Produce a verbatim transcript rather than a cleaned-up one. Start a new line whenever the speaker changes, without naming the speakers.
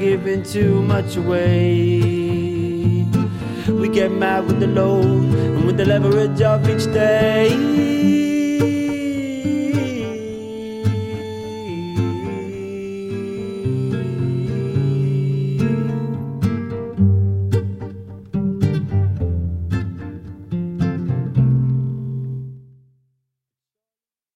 giving too much away. We get mad with the load and with the leverage of each day.